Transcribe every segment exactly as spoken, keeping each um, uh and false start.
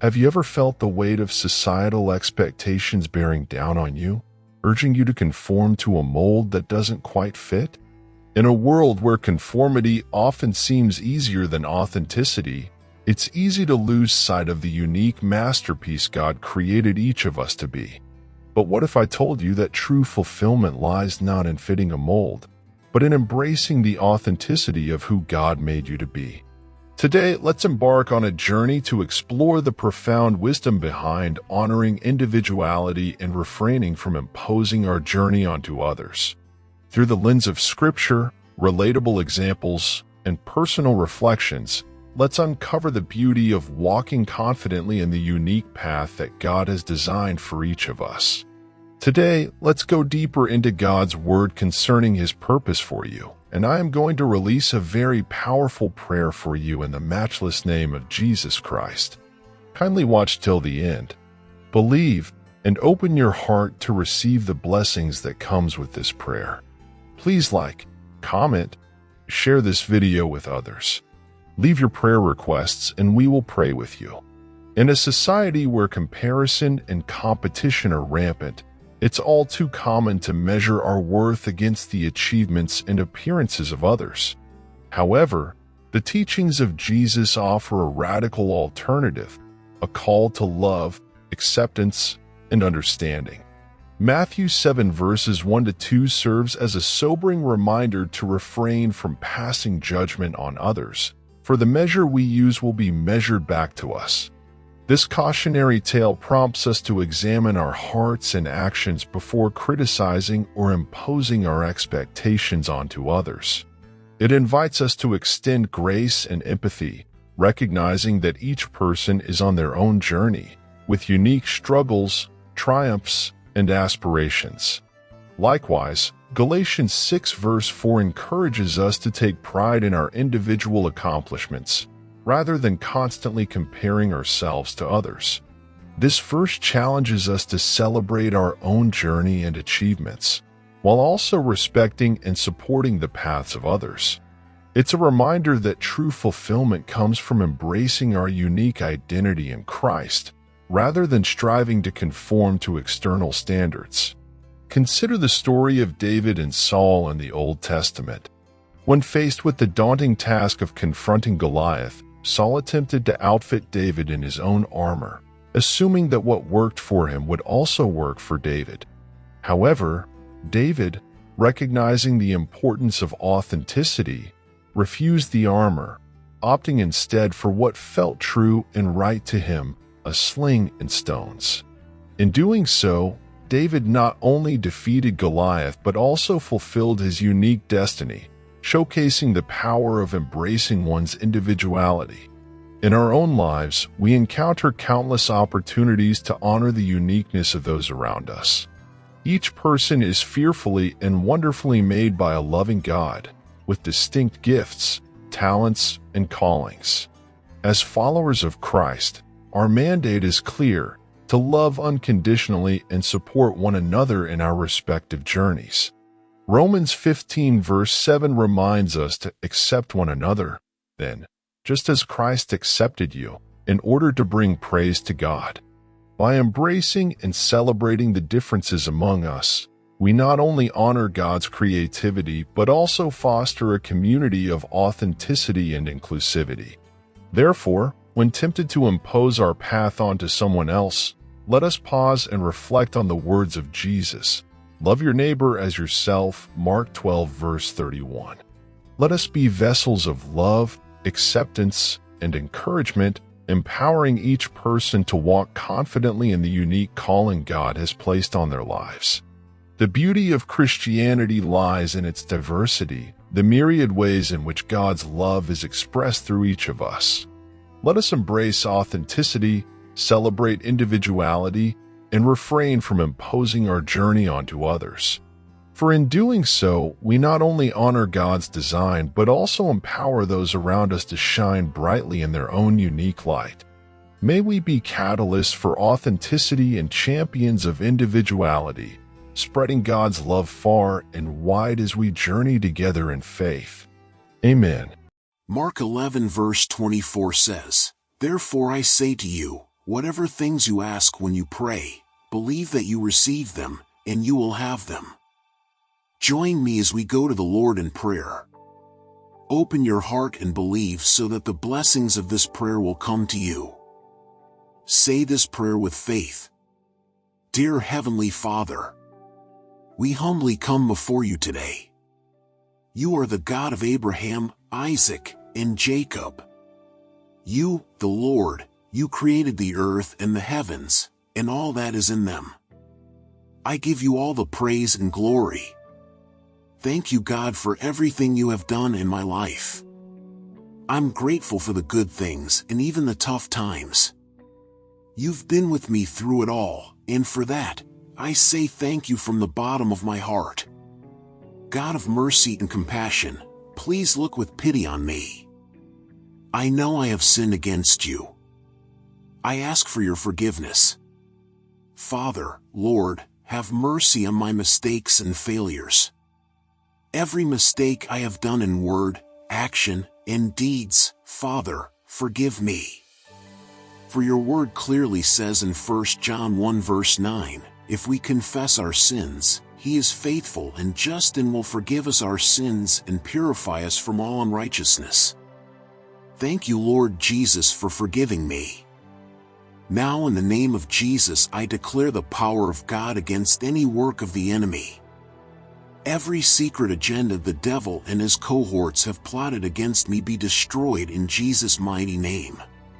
Have you ever felt the weight of societal expectations bearing down on you, urging you to conform to a mold that doesn't quite fit? In a world where conformity often seems easier than authenticity, it's easy to lose sight of the unique masterpiece God created each of us to be. But what if I told you that true fulfillment lies not in fitting a mold, but in embracing the authenticity of who God made you to be? Today, let's embark on a journey to explore the profound wisdom behind honoring individuality and refraining from imposing our journey onto others. Through the lens of Scripture, relatable examples, and personal reflections, let's uncover the beauty of walking confidently in the unique path that God has designed for each of us. Today, let's go deeper into God's Word concerning His purpose for you, and I am going to release a very powerful prayer for you in the matchless name of Jesus Christ. Kindly watch till the end. Believe and open your heart to receive the blessings that comes with this prayer. Please like, comment, share this video with others. Leave your prayer requests and we will pray with you. In a society where comparison and competition are rampant, it's all too common to measure our worth against the achievements and appearances of others. However, the teachings of Jesus offer a radical alternative, a call to love, acceptance, and understanding. Matthew seven verses one to two serves as a sobering reminder to refrain from passing judgment on others, for the measure we use will be measured back to us. This cautionary tale prompts us to examine our hearts and actions before criticizing or imposing our expectations onto others. It invites us to extend grace and empathy, recognizing that each person is on their own journey, with unique struggles, triumphs, and aspirations. Likewise, Galatians six verse four encourages us to take pride in our individual accomplishments, rather than constantly comparing ourselves to others. This verse challenges us to celebrate our own journey and achievements, while also respecting and supporting the paths of others. It's a reminder that true fulfillment comes from embracing our unique identity in Christ, rather than striving to conform to external standards. Consider the story of David and Saul in the Old Testament. When faced with the daunting task of confronting Goliath, Saul attempted to outfit David in his own armor, assuming that what worked for him would also work for David. However, David, recognizing the importance of authenticity, refused the armor, opting instead for what felt true and right to him, a sling and stones. In doing so, David not only defeated Goliath but also fulfilled his unique destiny, showcasing the power of embracing one's individuality. In our own lives, we encounter countless opportunities to honor the uniqueness of those around us. Each person is fearfully and wonderfully made by a loving God, with distinct gifts, talents, and callings. As followers of Christ, our mandate is clear: to love unconditionally and support one another in our respective journeys. Romans fifteen verse seven reminds us to accept one another, then, just as Christ accepted you, in order to bring praise to God. By embracing and celebrating the differences among us, we not only honor God's creativity but also foster a community of authenticity and inclusivity. Therefore, when tempted to impose our path onto someone else, let us pause and reflect on the words of Jesus. Love your neighbor as yourself, Mark twelve verse thirty-one. Let us be vessels of love, acceptance, and encouragement, empowering each person to walk confidently in the unique calling God has placed on their lives. The beauty of Christianity lies in its diversity, the myriad ways in which God's love is expressed through each of us. Let us embrace authenticity, celebrate individuality, and refrain from imposing our journey onto others. For in doing so, we not only honor God's design, but also empower those around us to shine brightly in their own unique light. May we be catalysts for authenticity and champions of individuality, spreading God's love far and wide as we journey together in faith. Amen. Mark eleven verse twenty-four says, "Therefore I say to you, Whatever things you ask when you pray, believe that you receive them, and you will have them. Join me as we go to the Lord in prayer. Open your heart and believe so that the blessings of this prayer will come to you. Say this prayer with faith. Dear Heavenly Father, we humbly come before you today. You are the God of Abraham, Isaac, and Jacob. You, the Lord, you created the earth and the heavens, and all that is in them. I give you all the praise and glory. Thank you, God, for everything you have done in my life. I'm grateful for the good things and even the tough times. You've been with me through it all, and for that, I say thank you from the bottom of my heart. God of mercy and compassion, please look with pity on me. I know I have sinned against you. I ask for your forgiveness. Father, Lord, have mercy on my mistakes and failures. Every mistake I have done in word, action, and deeds, Father, forgive me. For your word clearly says in First John one verse nine, if we confess our sins, he is faithful and just and will forgive us our sins and purify us from all unrighteousness. Thank you, Lord Jesus, for forgiving me. Now in the name of Jesus I declare the power of God against any work of the enemy. Every secret agenda the devil and his cohorts have plotted against me be destroyed in Jesus' mighty name.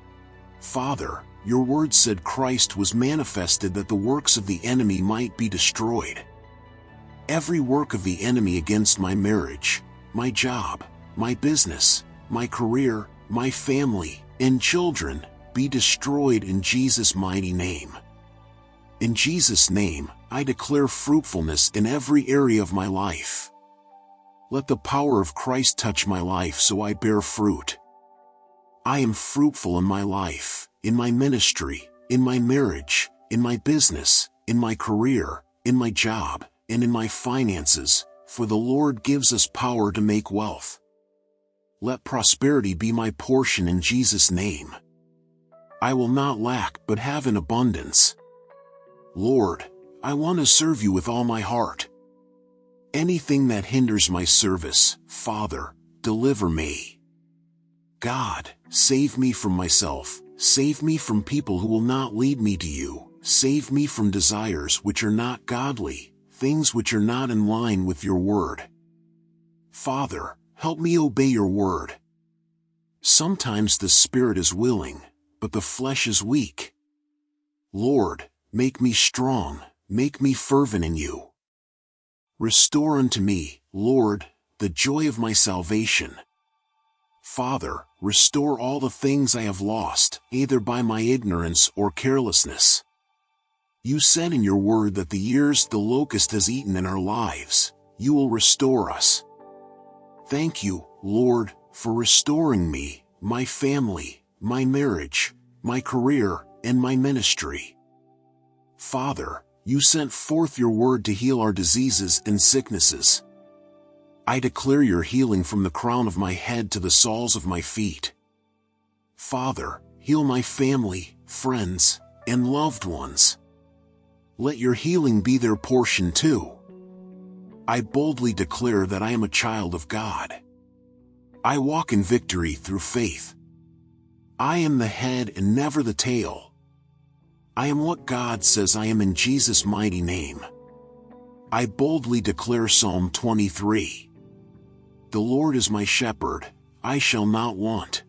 Father, your word said Christ was manifested that the works of the enemy might be destroyed. Every work of the enemy against my marriage, my job, my business, my career, my family, and children, be destroyed in Jesus' mighty name. In Jesus' name, I declare fruitfulness in every area of my life. Let the power of Christ touch my life so I bear fruit. I am fruitful in my life, in my ministry, in my marriage, in my business, in my career, in my job, and in my finances, for the Lord gives us power to make wealth. Let prosperity be my portion in Jesus' name. I will not lack but have in abundance. Lord, I want to serve you with all my heart. Anything that hinders my service, Father, deliver me. God, save me from myself, save me from people who will not lead me to you, save me from desires which are not godly, things which are not in line with your word. Father, help me obey your word. Sometimes the spirit is willing, but the flesh is weak. Lord, make me strong, make me fervent in you. Restore unto me, Lord, the joy of my salvation. Father, restore all the things I have lost, either by my ignorance or carelessness. You said in your word that the years the locust has eaten in our lives, you will restore us. Thank you, Lord, for restoring me, my family, my marriage, my career, and my ministry. Father, you sent forth your word to heal our diseases and sicknesses. I declare your healing from the crown of my head to the soles of my feet. Father, heal my family, friends, and loved ones. Let your healing be their portion too. I boldly declare that I am a child of God. I walk in victory through faith. I am the head and never the tail. I am what God says I am in Jesus' mighty name. I boldly declare Psalm twenty-three. The Lord is my shepherd, I shall not want.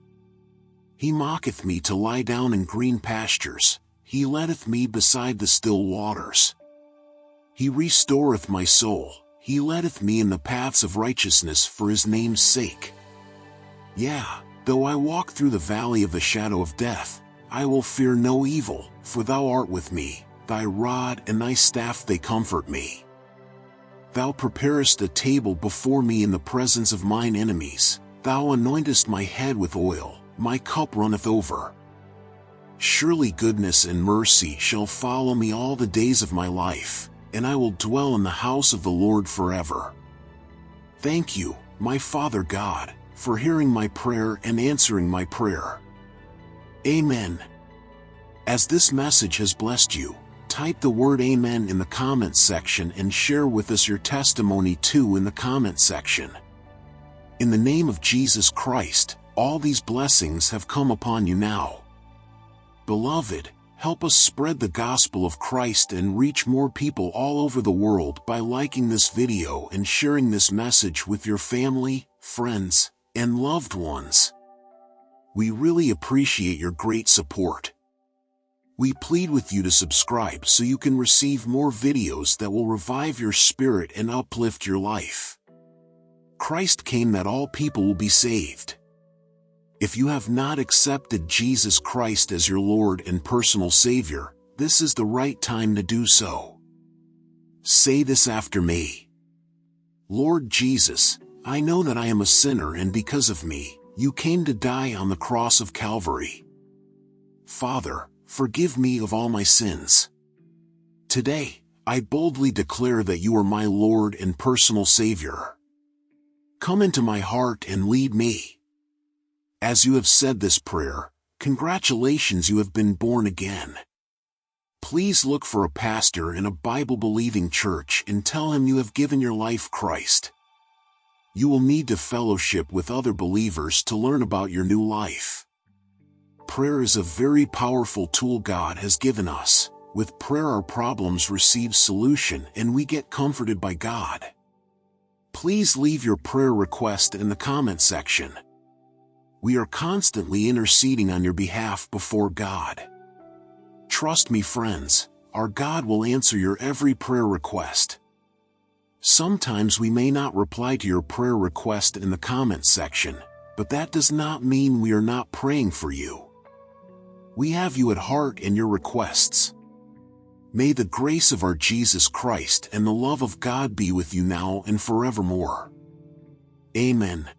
He maketh me to lie down in green pastures, he leadeth me beside the still waters. He restoreth my soul, he leadeth me in the paths of righteousness for his name's sake. Yea, though I walk through the valley of the shadow of death, I will fear no evil, for thou art with me, thy rod and thy staff they comfort me. Thou preparest a table before me in the presence of mine enemies, thou anointest my head with oil, my cup runneth over. Surely goodness and mercy shall follow me all the days of my life, and I will dwell in the house of the Lord forever. Thank you, my Father God, for hearing my prayer and answering my prayer. Amen. As this message has blessed you, type the word Amen in the comments section and share with us your testimony too in the comments section. In the name of Jesus Christ, all these blessings have come upon you now. Beloved, help us spread the gospel of Christ and reach more people all over the world by liking this video and sharing this message with your family, friends, and loved ones. We really appreciate your great support. We plead with you to subscribe so you can receive more videos that will revive your spirit and uplift your life. Christ came that all people will be saved. If you have not accepted Jesus Christ as your Lord and personal Savior, this is the right time to do so. Say this after me. Lord Jesus, I know that I am a sinner, and because of me, you came to die on the cross of Calvary. Father, forgive me of all my sins. Today, I boldly declare that you are my Lord and personal Savior. Come into my heart and lead me. As you have said this prayer, congratulations, you have been born again. Please look for a pastor in a Bible-believing church and tell him you have given your life Christ. You will need to fellowship with other believers to learn about your new life. Prayer is a very powerful tool God has given us. With prayer, our problems receive solution and we get comforted by God. Please leave your prayer request in the comment section. We are constantly interceding on your behalf before God. Trust me, friends, our God will answer your every prayer request. Sometimes we may not reply to your prayer request in the comment section, but that does not mean we are not praying for you. We have you at heart and your requests. May the grace of our Jesus Christ and the love of God be with you now and forevermore. Amen.